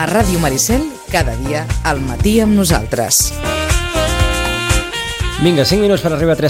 A Ràdio Maricel, cada dia al matí amb nosaltres. Vinga, 5 minuts per arribar a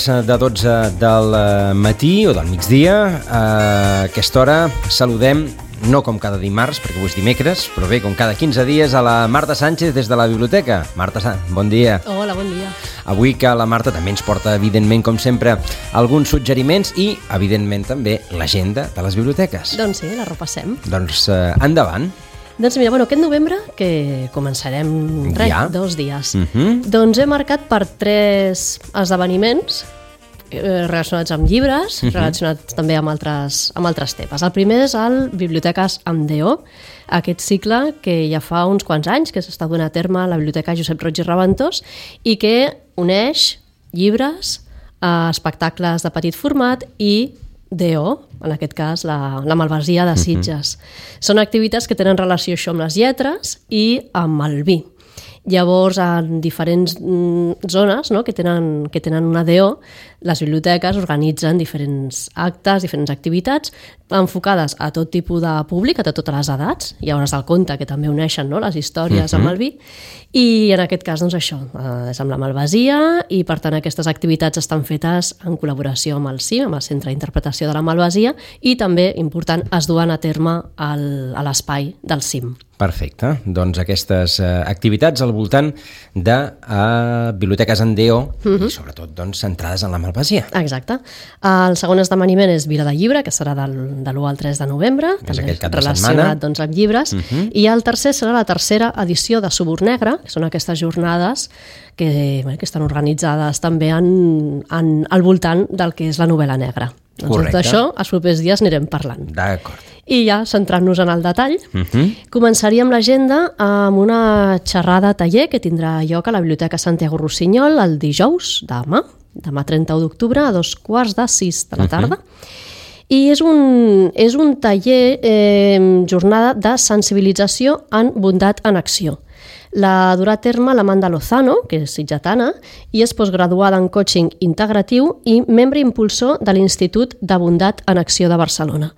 3:15 del matí o del migdia. A aquesta hora saludem, no com cada dimarts, perquè avui és dimecres, però bé, com cada 15 dies, a la Marta Sánchez des de la biblioteca. Marta, bon dia. Hola, bon dia. Avui que la Marta també ens porta, evidentment, com sempre, alguns suggeriments i, evidentment, també l'agenda de les biblioteques. Doncs sí, la repassem. Doncs endavant. Doncs mira, aquest novembre, que començarem Ja? 2 dies, Mhm. doncs he marcat per 3 esdeveniments relacionats amb llibres, relacionats també amb altres temes. El primer és el Biblioteques amb DO, aquest cicle que ja fa uns quants anys que s'està donant a terme a la Biblioteca Josep Roig i Raventós i que uneix llibres, espectacles de petit format i DO, en aquest cas la Malvasia de Sitges. Són activitats que tenen relació això amb les lletres i amb el vi. Llavors, en diferents zones, no, que tenen una DO, les biblioteques organitzen diferents actes, diferents activitats enfocades a tot tipus de públic, a totes les edats. Hi hauràs del conte, que també uneixen, no, les històries amb el vi. I en aquest cas, doncs això, és amb la Malvasia i, per tant, aquestes activitats estan fetes en col·laboració amb el CIM, amb el Centre d'Interpretació de la Malvasia, i també, important, es duen a terme a l'espai del CIM. Perfecte. Doncs aquestes activitats al voltant de biblioteques en DO i sobretot doncs, centrades en la Malvasia. Exacte. El segon esdeveniment és Vila de Llibre, que serà de l'1 al 3 de novembre, És també aquest cap de relacionat setmana. doncs, amb llibres. I el tercer serà la tercera edició de Suburb Negre, que són aquestes jornades que estan organitzades també al voltant del que és la novel·la negra. Doncs d'això, els propers dies anirem parlant. D'acord. I ja, centrant-nos en el detall, començaríem l'agenda amb una xerrada taller que tindrà lloc a la Biblioteca Santiago Rossinyol el dijous, demà 31 d'octubre, a 5:15 de la tarda. I és un taller, jornada de sensibilització en bondat en acció. La durà a terme l'Amanda Lozano, que és sitgetana, i és postgraduada en coaching integratiu i membre impulsor de l'Institut de Bondat en Acció de Barcelona.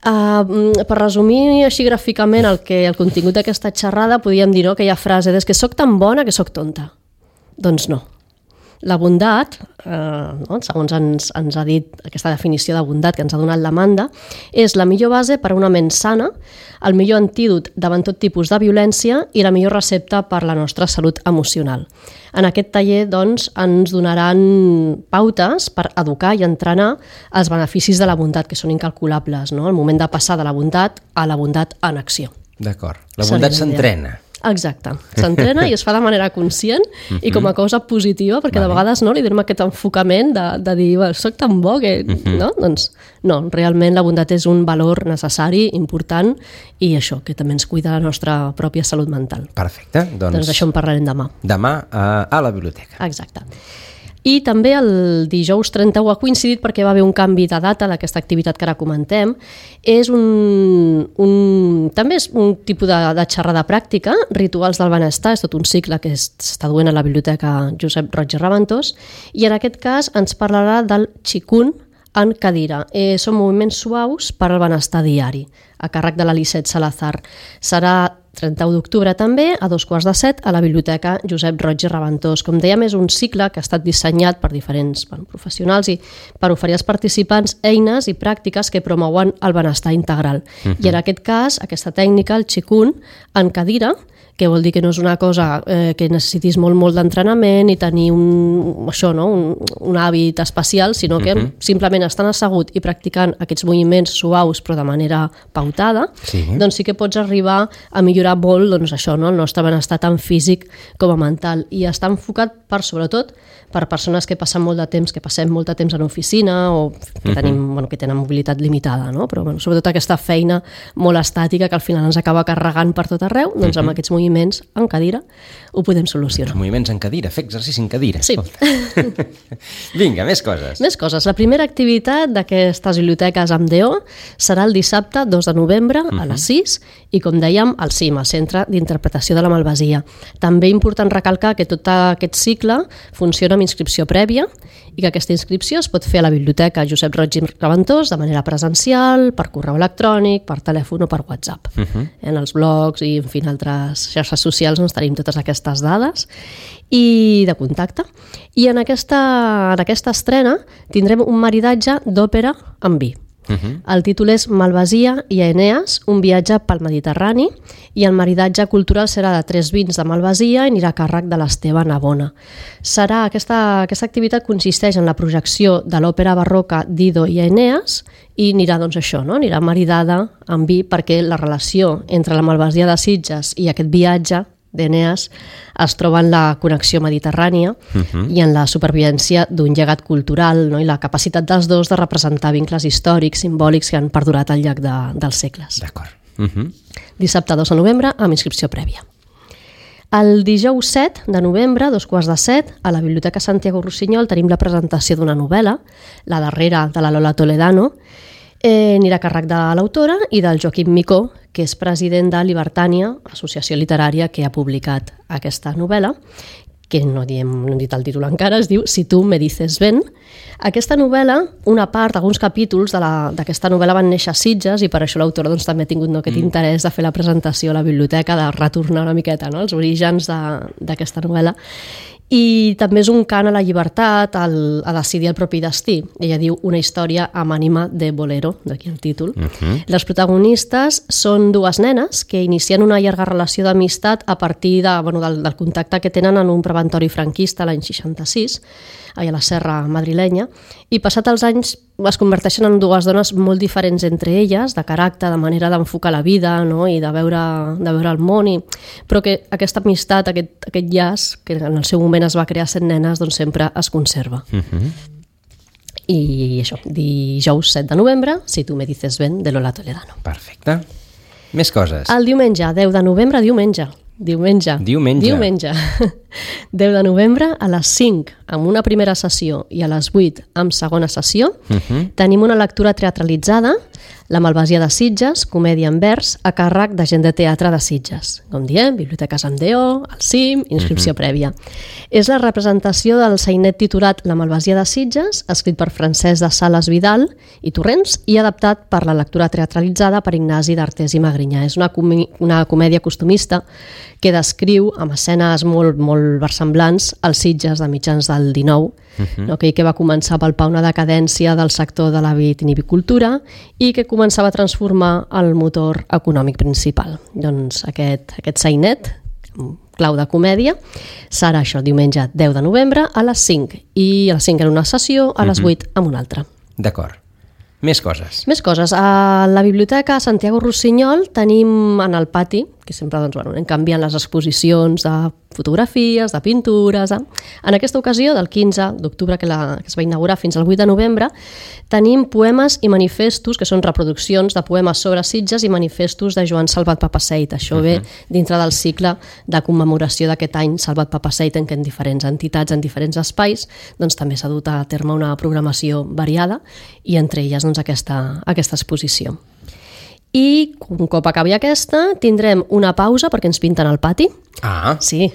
Per resumir així gràficament el contingut d'aquesta xerrada, podríem dir, no, aquella frase és que soc tan bona que soc tonta. Doncs no. La bondat, segons ens ha dit aquesta definició de bondat que ens ha donat l'Amanda, és la millor base per a una ment sana, el millor antídot davant tot tipus de violència i la millor recepta per a la nostra salut emocional. En aquest taller doncs, ens donaran pautes per educar i entrenar els beneficis de la bondat, que són incalculables, no? El moment de passar de la bondat a la bondat en acció. D'acord. La bondat s'entrena. Exacte. S'entrena i es fa de manera conscient i com a cosa positiva, perquè de vegades no, li donem aquest enfocament de dir, soc tan bo que... No? Doncs no, realment la bondat és un valor necessari, important, i això, que també ens cuida la nostra pròpia salut mental. Perfecte. Doncs d'això en parlarem demà. Demà a la biblioteca. Exacte. I també el dijous 31 ha coincidit perquè va haver un canvi de data d'aquesta activitat que ara comentem. També és un tipus de xerrada pràctica, Rituals del benestar, és tot un cicle que s'està duent a la Biblioteca Josep Roig i Raventós, i en aquest cas ens parlarà del Qigong en cadira. Són moviments suaus per al benestar diari, a càrrec de l'Elisset Salazar. Serà 31 d'octubre també, a 6:15 a la Biblioteca Josep Roig i Raventós. Com dèiem, és un cicle que ha estat dissenyat per diferents professionals i per oferir als participants eines i pràctiques que promouen el benestar integral. I en aquest cas, aquesta tècnica, el Qigong en cadira, que vol dir que no és una cosa que necessitis molt d'entrenament i tenir un hàbit especial, sinó que simplement estan assegut i practicant aquests moviments suaus però de manera pautada, doncs sí que pots arribar a millorar molt el nostre benestar tant físic com a mental. I està enfocat sobretot per persones que passen molt de temps, que passem molt de temps en oficina o que tenen mobilitat limitada, no? Però sobretot aquesta feina molt estàtica que al final ens acaba carregant per tot arreu, doncs amb aquests moviments en cadira ho podem solucionar. Els moviments en cadira, fer exercici en cadira. Sí. Vinga, més coses. Més coses. La primera activitat d'aquestes biblioteques amb DO serà el dissabte 2 de novembre a les 6 i, com dèiem, al CIM, al Centre d'Interpretació de la Malvasia. També important recalcar que tot aquest cicle funciona amb inscripció prèvia i que aquesta inscripció es pot fer a la Biblioteca Josep Roig i Reventós de manera presencial, per correu electrònic, per telèfon o per WhatsApp. En els blogs i, en fi, en altres xarxes socials doncs, tenim totes aquestes dades i de contacte. I en aquesta estrena tindrem un maridatge d'òpera amb vi. El títol és Malvasia i Enees, un viatge pel Mediterrani, i el maridatge cultural serà de 3 vins de Malvasia i anirà a càrrec de l'Esteve Navona. Aquesta activitat consisteix en la projecció de l'òpera barroca Dido i Enees i anirà, doncs, això, no? Anirà maridada amb vi perquè la relació entre la Malvasia de Sitges i aquest viatge d'Enees es troba en la connexió mediterrània i en la supervivència d'un llegat cultural, no? I la capacitat dels dos de representar vincles històrics, simbòlics que han perdurat al llarg dels segles. D'acord. Dissabte 2 de novembre amb inscripció prèvia. El dijous 7 de novembre, 7:15, a la Biblioteca Santiago Rossinyol tenim la presentació d'una novel·la, la darrera de la Lola Toledano. Anirà a càrrec de l'autora i del Joaquim Micó, que és president de Libertània, associació literària que ha publicat aquesta novel·la, que no hem dit el títol encara, es diu Si tu me dices ven. Aquesta novel·la, una part, alguns capítols d'aquesta novel·la van néixer a Sitges i per això l'autora doncs, també ha tingut aquest interès de fer la presentació a la biblioteca, de retornar una miqueta, no?, els orígens d'aquesta novel·la. I també és un cant a la llibertat, a decidir el propi destí. Ella diu una història amb ànima de bolero, d'aquí el títol. Les protagonistes són dues nenes que inicien una llarga relació d'amistat a partir del contacte que tenen en un preventori franquista l'any 66, a la Serra madrilenya, i passat els anys es converteixen en dues dones molt diferents entre elles, de caràcter, de manera d'enfocar la vida, no?, i de veure el món, però que aquesta amistat, aquest llaç, que en el seu moment es va crear sent nenes, doncs sempre es conserva. I això, dijous 7 de novembre, Si tu me dices ven, de Lola Toledano. Perfecte. Més coses. El diumenge, 10 de novembre, Diumenge. 10 de novembre a les 5 amb una primera sessió i a les 8 amb segona sessió tenim una lectura teatralitzada, La Malvasia de Sitges, comèdia en vers, a càrrec de gent de teatre de Sitges. Com diem, Biblioteca Sant Deó, el CIM, inscripció prèvia. És la representació del sainet titulat La Malvasia de Sitges, escrit per Francesc de Sales Vidal i Torrents i adaptat per la lectura teatralitzada per Ignasi d'Artés i Magrinyà. És una comèdia costumista que descriu amb escenes molt versemblants als Sitges de mitjans del XIX, que va començar a palpar una decadència del sector de la vitinicultura i que començava a transformar el motor econòmic principal. Doncs aquest sainet, clau de comèdia, serà això, diumenge 10 de novembre a les 5, i a les 5 en una sessió, a les 8 en una altra. D'acord. Més coses. Més coses. A la Biblioteca Santiago Rossinyol tenim en el pati, que sempre anem canviant les exposicions de fotografies, de pintures. En aquesta ocasió, del 15 d'octubre que es va inaugurar fins al 8 de novembre, tenim poemes i manifestos, que són reproduccions de poemes sobre Sitges i manifestos de Joan Salvat Papaseit. Això ve dintre del cicle de commemoració d'aquest any Salvat Papaseit, en què en diferents entitats, en diferents espais, doncs també s'ha dut a terme una programació variada i entre elles doncs, aquesta exposició. I un cop acabi aquesta tindrem una pausa perquè ens pinten al pati. Sí.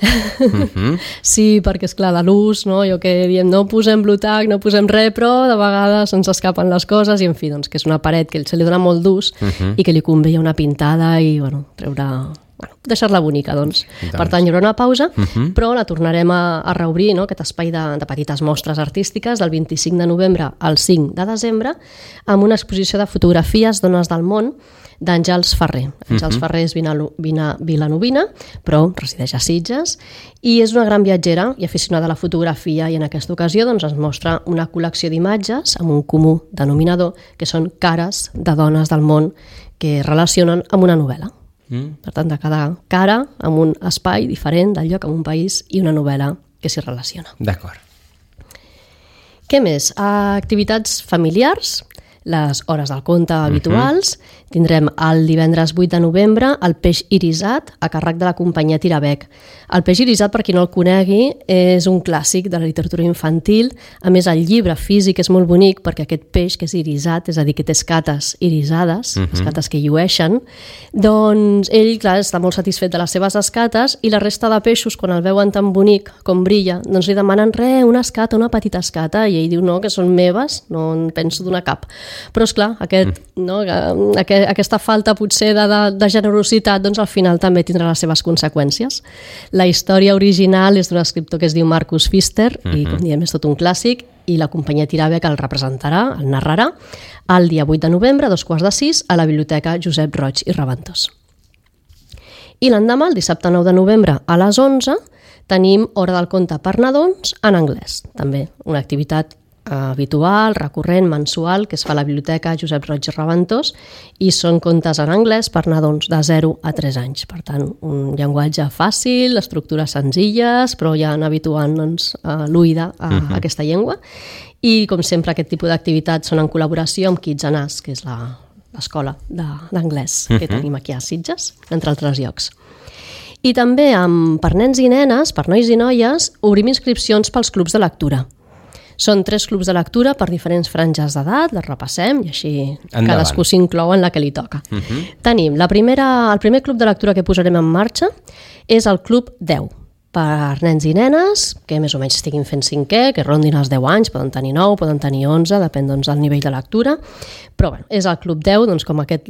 Sí, perquè és clar, de l'ús, no? Jo que diem, no posem Blu-Tack, no posem res, però de vegades ens escapen les coses i en fi, doncs que és una paret que se li dona molt d'ús i que li convé una pintada i deixar-la bonica, doncs. Per tant, hi haurà una pausa, però la tornarem a reobrir, no?, aquest espai de petites mostres artístiques del 25 de novembre al 5 de desembre amb una exposició de fotografies Dones del món d'Àngels Ferrer. Àngels Ferrer és vilanovina, però resideix a Sitges i és una gran viatgera i aficionada a la fotografia, i en aquesta ocasió doncs, ens mostra una col·lecció d'imatges amb un comú denominador, que són cares de dones del món que relacionen amb una novel·la. Per tant, de cada cara amb un espai diferent del lloc, amb un país i una novel·la que s'hi relaciona. D'acord. Què més? Activitats familiars, les hores del conte habituals. Tindrem el divendres 8 de novembre el Peix irisat a càrrec de la companyia Tirabec. El Peix irisat, per qui no el conegui, és un clàssic de la literatura infantil. A més, el llibre físic és molt bonic perquè aquest peix que és irisat, és a dir, que té escates irisades, escates que llueixen, doncs ell, clar, està molt satisfet de les seves escates i la resta de peixos, quan el veuen tan bonic com brilla, doncs li demanen una escata, una petita escata, i ell diu no, que són meves, no en penso donar cap. Però, esclar, aquesta falta potser de generositat doncs al final també tindrà les seves conseqüències. La història original és d'un escriptor que es diu Marcus Pfister i com diem és tot un clàssic i la companyia Tirabec el representarà, el narrarà el dia 8 de novembre a 5:45 a la Biblioteca Josep Roig i Raventós. I l'endemà, el dissabte 9 de novembre a les 11, tenim Hora del conte per nadons en anglès. També una activitat habitual, recurrent, mensual, que es fa a la Biblioteca Josep Roig i Raventós i són contes en anglès per nadons de 0 a 3 anys. Per tant, un llenguatge fàcil, estructures senzilles, però ja habituant l'oïda a aquesta llengua. I, com sempre, aquest tipus d'activitats són en col·laboració amb Kids and Us, que és l'escola d'anglès que tenim aquí a Sitges, entre altres llocs. I també per nens i nenes, per nois i noies, obrim inscripcions pels clubs de lectura. Són 3 clubs de lectura per diferents franges d'edat, les repassem i així cadascú s'inclou en la que li toca. Tenim el primer club de lectura que posarem en marxa és el Club 10, per nens i nenes que més o menys estiguin fent 5è, que rondin els 10 anys, poden tenir 9, poden tenir 11, depèn del nivell de lectura, però és el Club 10 com aquest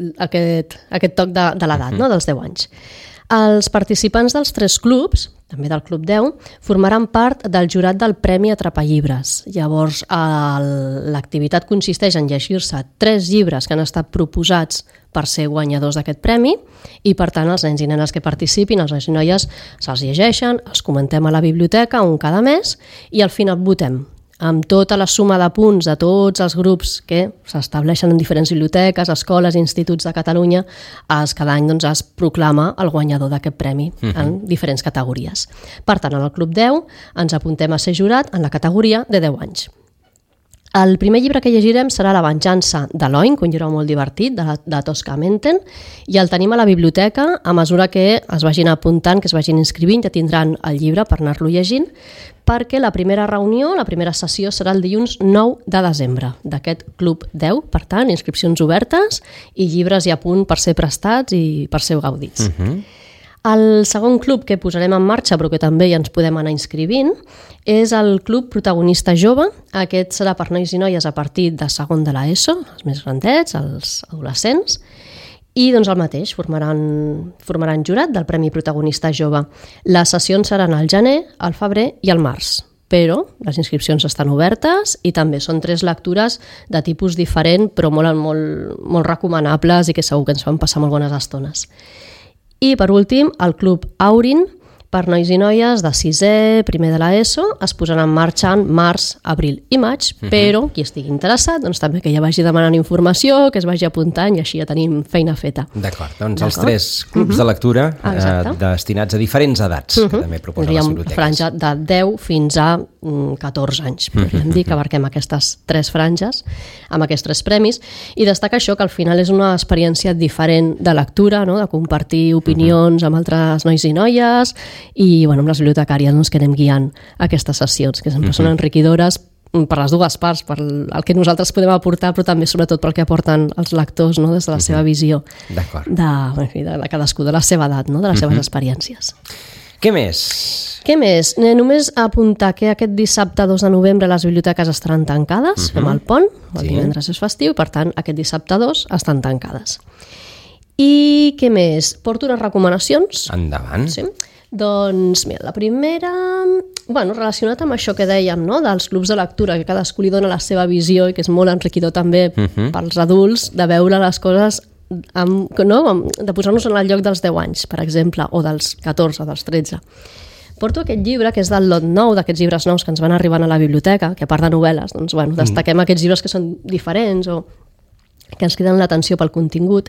toc de l'edat, dels 10 anys. Els participants dels 3 clubs, també del Club 10, formaran part del jurat del Premi Atrapallibres. Llavors, l'activitat consisteix en llegir-se 3 llibres que han estat proposats per ser guanyadors d'aquest premi i, per tant, els nens i nenes que participin, els nois i noies, se'ls llegeixen, els comentem a la biblioteca, un cada mes, i al final votem. Amb tota la suma de punts de tots els grups que s'estableixen en diferents biblioteques, escoles i instituts de Catalunya, cada any es proclama el guanyador d'aquest premi en diferents categories. Per tant, en el Club 10 ens apuntem a ser jurat en la categoria de 10 anys. El primer llibre que llegirem serà La venjança de l'Oink, un llibre molt divertit de Tosca Menten, i el tenim a la biblioteca. A mesura que es vagin apuntant, que es vagin inscrivint, ja tindran el llibre per anar-lo llegint, perquè la primera reunió, la primera sessió serà el dilluns 9 de desembre d'aquest Club 10. Per tant, inscripcions obertes i llibres i a punt per ser prestats i per ser gaudits. El segon club que posarem en marxa, però que també ja ens podem anar inscrivint, és el Club Protagonista Jove. Aquest serà per nois i noies a partir de segon de l'ESO, els més grandets, els adolescents, i doncs el mateix, formaran jurat del Premi Protagonista Jove. Les sessions seran al gener, al febrer i al març, però les inscripcions estan obertes i també són 3 lectures de tipus diferent, però molt recomanables i que segur que ens fan passar molt bones estones. I, per últim, el Club Aurin, per nois i noies de 6è, primer de l'ESO, es posaran en marxa en març, abril i maig, però qui estigui interessat, doncs també que ja vagi demanant informació, que es vagi apuntant i així ja tenim feina feta. D'acord, doncs els 3 clubs de lectura destinats a diferents edats, que també proposen les biblioteques. Franja de 10 fins a 14 anys, podríem dir que abarquem aquestes 3 franges amb aquests 3 premis, i destaca això, que al final és una experiència diferent de lectura, de compartir opinions amb altres nois i noies, i amb les bibliotecàries que anem guiant aquestes sessions, que sempre són enriquidores per les dues parts, per el que nosaltres podem aportar, però també sobretot pel que aporten els lectors des de la seva visió de cadascú, de la seva edat, de les seves experiències. Què més? Només apuntar que aquest dissabte 2 de novembre les biblioteques estaran tancades, fem el pont, el divendres és festiu, per tant aquest dissabte 2 estan tancades. I què més? Porto unes recomanacions. Endavant. Sí. Doncs, mira, la primera, relacionat amb això que dèiem, dels clubs de lectura, que cadascú li dona la seva visió i que és molt enriquidor també pels adults, de veure les coses, de posar-nos en el lloc dels 10 anys, per exemple, o dels 14, dels 13. Porto aquest llibre, que és del lot nou, d'aquests llibres nous que ens van arribant a la biblioteca, que a part de novel·les, destaquem aquests llibres que són diferents o que ens criden l'atenció pel contingut.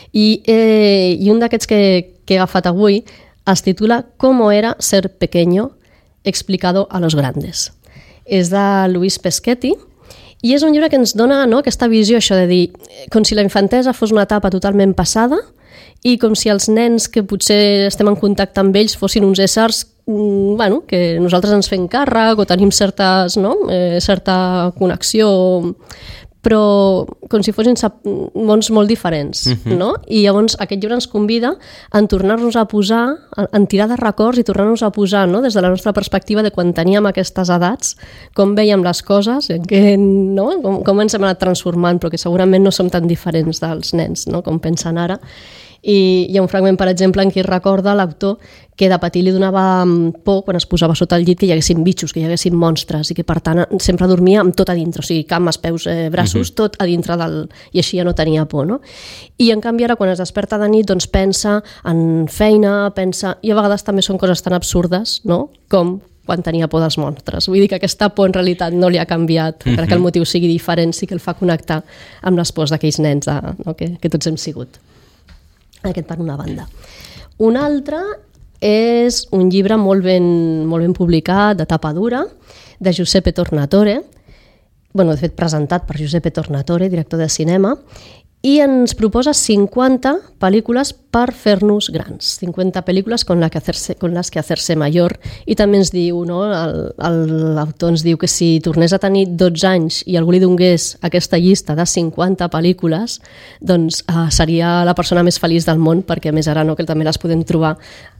I un d'aquests que he agafat avui es titula «Cómo era ser pequeño explicado a los grandes». És de Luis Peschetti I és un llibre que ens dona, no, aquesta visió, això de dir, com si la infantesa fos una etapa totalment passada i com si els nens que potser estem en contacte amb ells fossin uns éssers bueno, que nosaltres ens fem càrrec o tenim certes, no, certa connexió, però com si fossin mons molt diferents, no? I llavors aquest llibre ens convida a tornar-nos a posar, a tirar de records i tornar-nos a posar, no? Des de la nostra perspectiva de quan teníem aquestes edats, com veiem les coses, no? Com ens hem anat transformant, però que segurament no som tan diferents dels nens, no? Com pensen ara. I hi ha un fragment, per exemple, en què recorda l'autor que de petit li donava por quan es posava sota el llit que hi haguessin bitxos, que hi haguessin monstres i que per tant sempre dormia amb tot a dintre, o sigui, cames, peus, braços, tot a dintre i així ja no tenia por, no? I en canvi ara quan es desperta de nit doncs pensa en feina, i a vegades també són coses tan absurdes, no? Com quan tenia por dels monstres. Vull dir que aquesta por en realitat no li ha canviat, encara que el motiu sigui diferent, sí que el fa connectar amb les pors d'aquells nens no? que tots hem sigut. Aquest per una banda. Un altre és un llibre molt ben publicat, de tapa dura, de Giuseppe Tornatore, de fet presentat per Giuseppe Tornatore, director de cinema, i ens proposa 50 pel·lícules per fer-nos grans, 50 pel·lícules con las que hacerse mayor, i també ens diu, no? L'autor ens diu que si tornés a tenir 12 anys i algú li donés aquesta llista de 50 pel·lícules, doncs seria la persona més feliç del món, perquè a més ara no, que també les podem trobar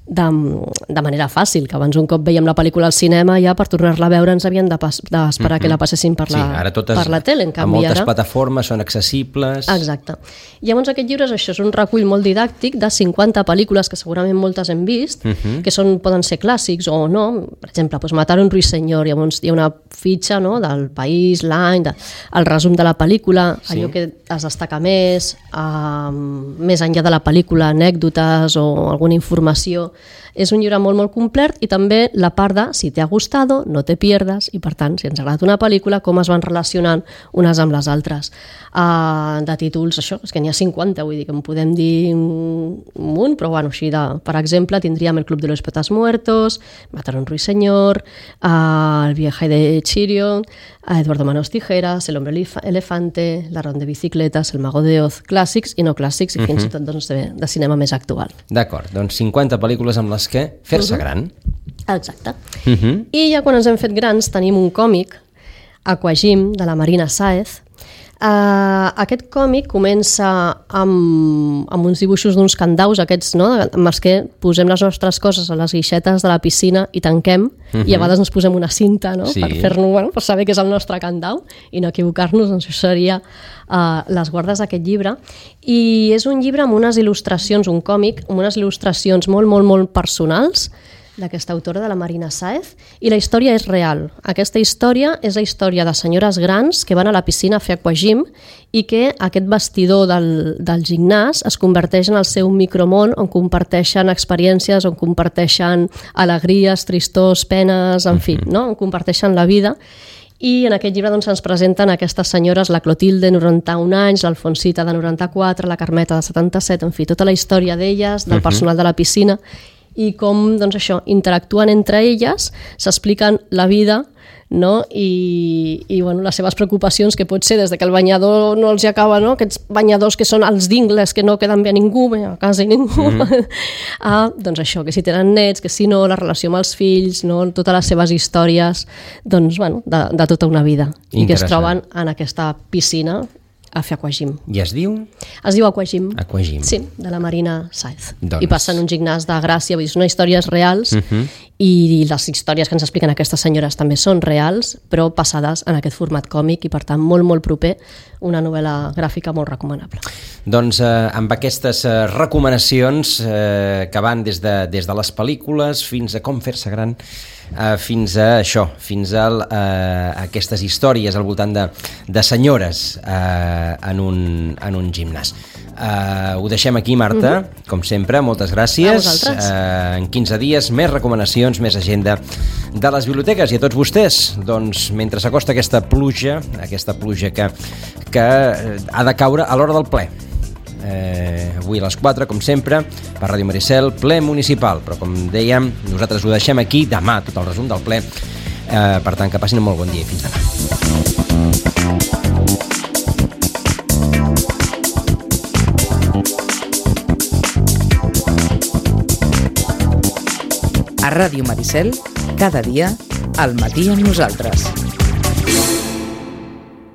de manera fàcil, que abans un cop veiem la pel·lícula al cinema ja per tornar-la a veure ens havien d'esperar que la passessin per la tele. En canvi, moltes plataformes són accessibles. Exacte. Llavors aquest llibre és això, és un recull molt didàctic de 50 pel·lícules que segurament moltes hem vist, que poden ser clàssics o no. Per exemple, Matar un ruiseñor, llavors hi ha una fitxa, no, del país, l'any, el resum de la pel·lícula, allò que es destaca més enllà de la pel·lícula, anècdotes o alguna informació. És un llibre molt, molt complet i també la part de si te ha gustado, no te pierdas, i per tant, si ens ha agradat una pel·lícula, com es van relacionant unes amb les altres. De títols, això, és que n'hi ha 50, vull dir que en podem dir un munt, però bueno, així per exemple, tindríem El club de los poetas muertos, Matar un ruiseñor, El viaje de Chihiro, Eduardo Manos Tijeras, El hombre elefante, La ronda de bicicletes, El mago de Oz, clàssics i no clàssics, i fins i tot de cinema més actual. D'acord, doncs 50 pel·lícules amb les que fer-se gran. Exacte. I ja quan ens hem fet grans tenim un còmic, Aquagym, de la Marina Sáez. Aquest còmic comença amb uns dibuixos d'uns candaus, aquests, no?, amb els que posem les nostres coses a les guixetes de la piscina i tanquem, i a vegades ens posem una cinta, no?, per fer-nos, per saber que és el nostre candau i no equivocar-nos, doncs això seria les guardes d'aquest llibre. I és un llibre amb unes il·lustracions, un còmic, amb unes il·lustracions molt, molt, molt personals d'aquesta autora, de la Marina Sáez, i la història és real. Aquesta història és la història de senyores grans que van a la piscina a fer aquagym i que aquest vestidor del gimnàs es converteix en el seu micromón on comparteixen experiències, on comparteixen alegries, tristors, penes, en fi, no? On comparteixen la vida. I en aquest llibre doncs, ens presenten aquestes senyores, la Clotilde, de 91 anys, l'Alfonsita, de 94, la Carmeta, de 77, en fi, tota la història d'elles, del personal de la piscina, i com doncs això, interactuen entre elles, s'expliquen la vida, no? I bueno, les seves preocupacions, que pot ser des de que el banyador no els acaba, no? Aquests banyadors que són els d'ingles, que no queden bé a ningú, a casa i ningú, doncs això, que si tenen nets, que si no, la relació amb els fills, no? Totes les seves històries, doncs, bueno, de tota una vida, i que es troben en aquesta piscina a fer aquagym. I es diu? Es diu Aquagym. Aquagym. Sí, de la Marina Sáez. Doncs... I passa en un gimnàs de Gràcia, vull dir, són històries reals, i les històries que ens expliquen aquestes senyores també són reals, però passades en aquest format còmic i per tant molt, molt proper, una novel·la gràfica molt recomanable. Doncs amb aquestes recomanacions que van des de les pel·lícules fins a com fer-se gran, fins a això, fins a aquestes històries al voltant de senyores en un gimnàs. Ho deixem aquí, Marta, com sempre, moltes gràcies. En 15 dies, més recomanacions, més agenda de les biblioteques. I a tots vostès, doncs, mentre s'acosta aquesta pluja que ha de caure a l'hora del ple. Avui a les 4, com sempre, per Ràdio Maricel, ple municipal. Però, com dèiem, nosaltres ho deixem aquí. Demà, tot el resum del ple Per tant, que passin un molt bon dia i fins demà. A Ràdio Maricel, cada dia, al matí amb nosaltres.